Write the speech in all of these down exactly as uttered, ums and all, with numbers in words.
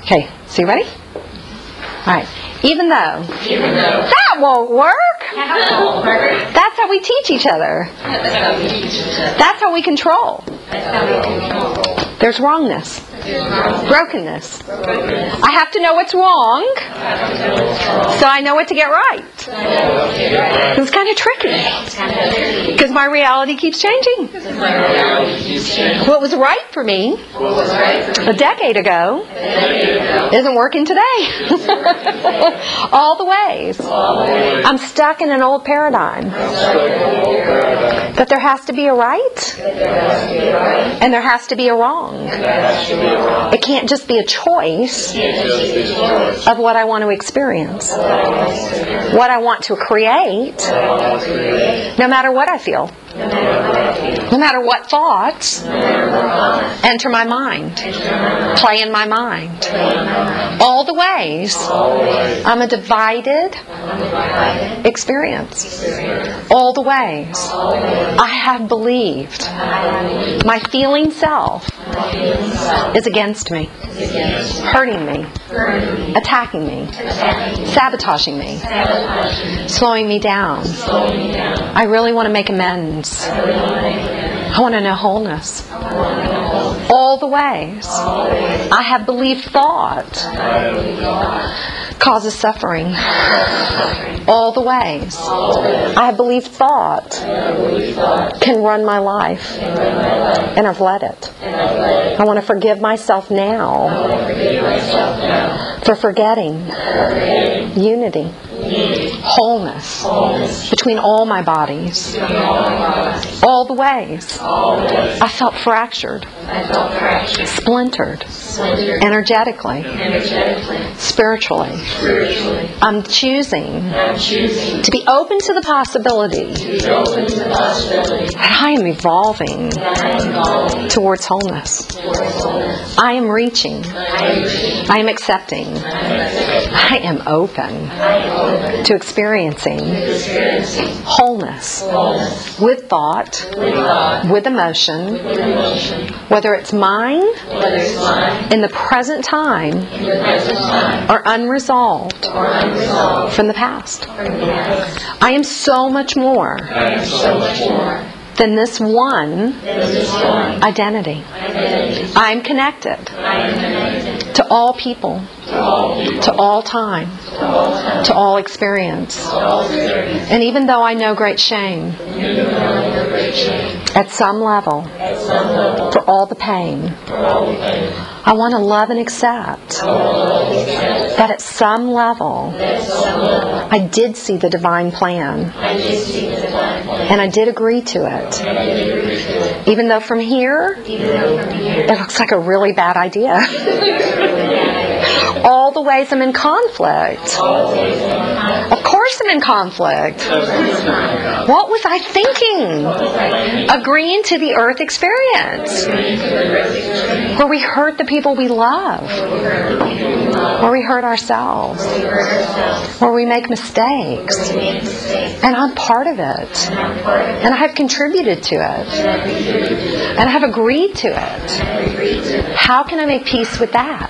Okay, so you ready? All right. Even though, Even though that won't work. that won't work. That's how we teach each other. That's how we teach each other. That's how we control. That's how we control. There's wrongness, brokenness. I have to know what's wrong, so I know what to get right. It's kind of tricky, because my reality keeps changing. What was right for me a decade ago isn't working today. All the ways. I'm stuck in an old paradigm. That there has to be a right, and there has to be a wrong. It can't just be a choice of what I want to experience, what I want to create, no matter what I feel, no matter what thoughts enter my mind, play in my mind. All the ways I'm a divided experience. All the ways I have believed my feeling self is against me, hurting me, attacking me, sabotaging me, slowing me down. I really want to make amends. I want to know wholeness. All the ways I have believed thought causes suffering. All the ways I have believed thought can run my life, and I've let it. I want to forgive myself now for forgetting unity, wholeness between all my bodies. All the ways I felt fractured, splintered, energetically, spiritually. I'm choosing to be open to the possibility that I am evolving towards wholeness. I am reaching. I am accepting. I am open to experiencing wholeness with thought, with emotion, whether it's mine in the present time or unresolved from the past. I am so much more than this one identity. I am connected to all people, to all time, to all experience. And even though I know great shame, at some level, for all the pain, I want to love and accept that at some level, I did see the divine plan, and I did agree to it. Even though from here, it looks like a really bad idea. All the ways I'm in conflict. Of course I'm in conflict. What was I thinking? Agreeing to the earth experience, where we hurt the people we love, where we hurt ourselves, where we make mistakes. And I'm part of it. And I have contributed to it. And I have agreed to it. How can I make peace with that?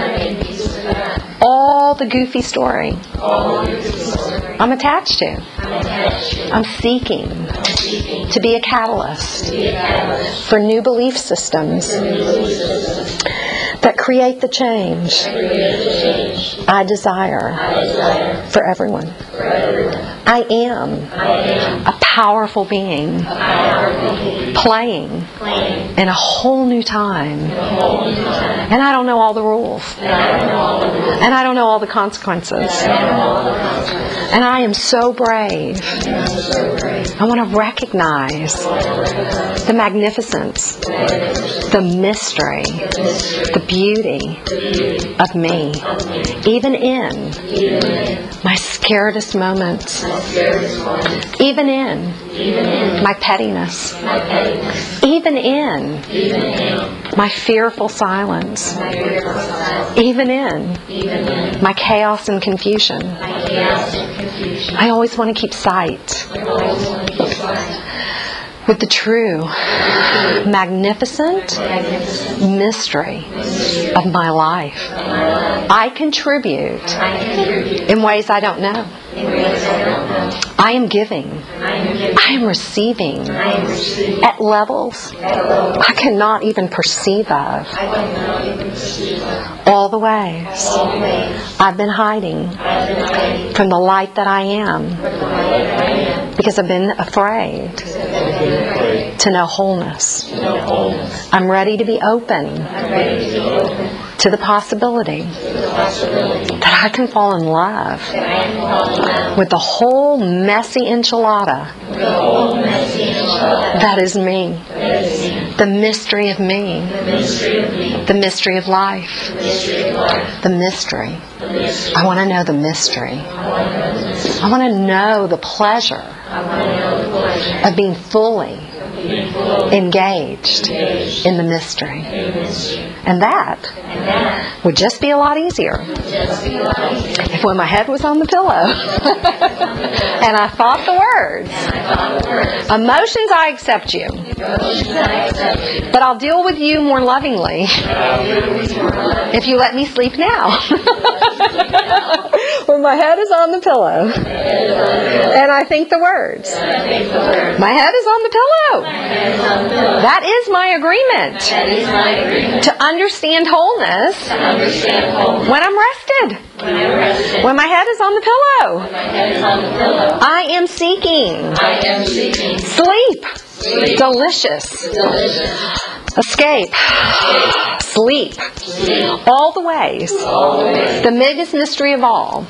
All the goofy story I'm attached to. I'm seeking to be a catalyst for new belief systems that create the change I desire for everyone. I am a powerful being playing in a whole new time. And I don't know all the rules. And I don't know all the consequences. And I am so brave. I want to recognize the magnificence, the mystery, the beauty of me, even in my scaredest moments, even in my pettiness, even in my fearful silence, even in my chaos and confusion. I always want to keep sight with the true, magnificent mystery of my life. I contribute in ways I don't know. I am giving. I am receiving at levels I cannot even perceive of. All the ways I've been hiding from the light that I am because I've been afraid to know wholeness. I'm ready to be open to the possibility that I can fall in love with the whole messy enchilada that is me, the mystery of me, the mystery of life, the mystery. I want to know the mystery. I want to know the pleasure of being fully engaged in the mystery. And that would just be a lot easier if when my head was on the pillow and I thought the words, emotions, I accept you, but I'll deal with you more lovingly if you let me sleep now. When my head is on the pillow and I think the words, my head is on the pillow. That is my agreement to understand wholeness when I'm rested. When my head is on the pillow, I am seeking sleep. Delicious. Escape. Sleep. All the ways. The biggest mystery of all.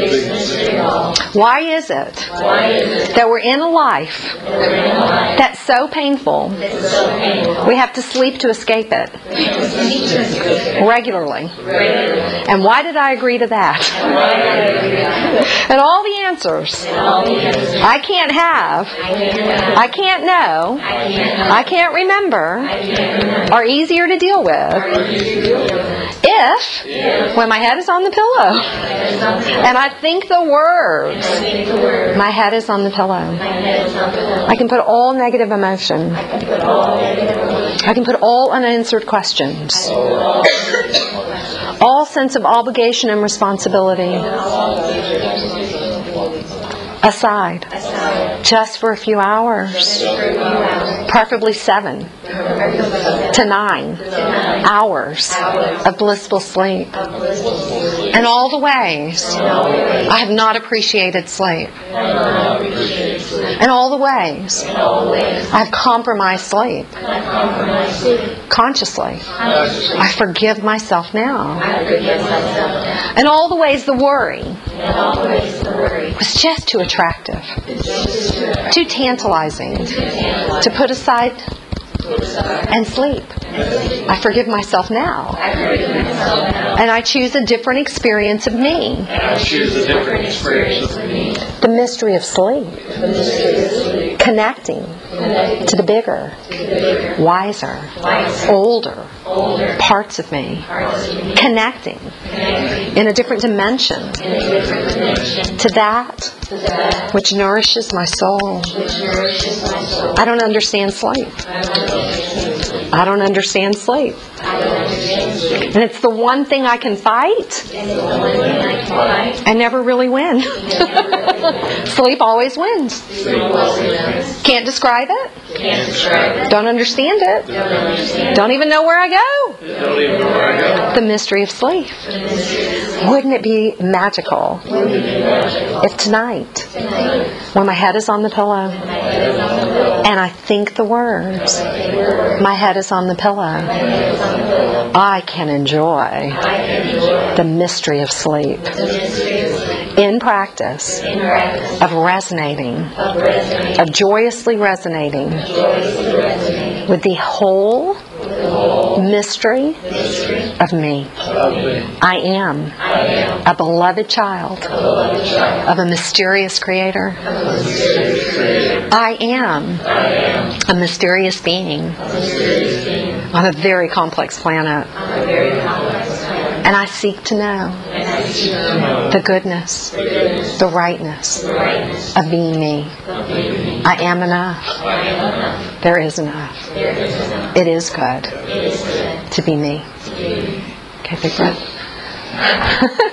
Why is it that we're in a life that's so painful we have to sleep to escape it regularly? And why did I agree to that? And all the answers I can't have, I can't know, I can't remember are easier to deal with if, when my head is on the pillow and I think the words, my head is on the pillow, I can put all negative emotion, I can put all unanswered questions, all sense of obligation and responsibility aside, just for a few hours, preferably seven to nine hours of blissful sleep. And all the ways I have not appreciated sleep. And all the ways I have compromised sleep. Consciously, I forgive myself now. And all the ways the worry was just too attractive, too tantalizing to put aside and sleep. I forgive myself now. And I choose a different experience of me. The mystery of sleep. Connecting to the bigger, wiser, older parts of me. Connecting in a different dimension to that which nourishes my soul. I don't understand sleep. I don't understand sleep. And it's the one thing I can fight and never really win. Sleep always wins. Can't describe it. Don't understand it. Don't even know where I go. The mystery of sleep. Wouldn't it be magical if tonight, when my head is on the pillow and I think the words, my head is on the pillow, I can enjoy the mystery of sleep in practice of resonating, of joyously resonating with the whole mystery of me. I am a beloved child of a mysterious creator. I am a mysterious being on a very complex planet. And I seek to know the goodness, the rightness of being me. I am enough. There is enough. It is good to be me. Okay, big breath.